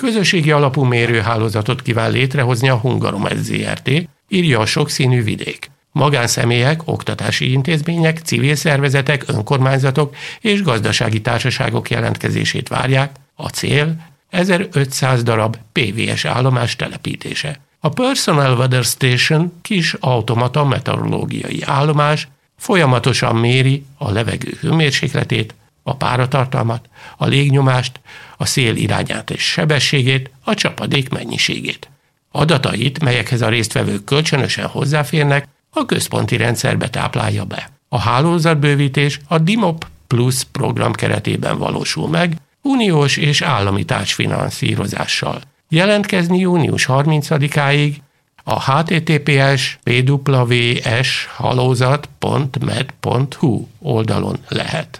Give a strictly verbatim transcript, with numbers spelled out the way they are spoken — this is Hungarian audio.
Közösségi alapú mérőhálózatot kíván létrehozni a Hungaromet Zrt., írja a Sokszínű Vidék. Magánszemélyek, oktatási intézmények, civil szervezetek, önkormányzatok és gazdasági társaságok jelentkezését várják. A cél ezerötszáz darab pé vé es állomás telepítése. A Personal Weather Station kis automata meteorológiai állomás folyamatosan méri a levegő hőmérsékletét, a páratartalmat, a légnyomást, a szél irányát és sebességét, a csapadék mennyiségét. Adatait, melyekhez a résztvevők kölcsönösen hozzáférnek, a központi rendszerbe táplálja be. A hálózatbővítés a DIMOP Plus program keretében valósul meg, uniós és állami társfinanszírozással. Jelentkezni június harmincadikáig a h t t p s pw s hálózat pont med pont h u oldalon lehet.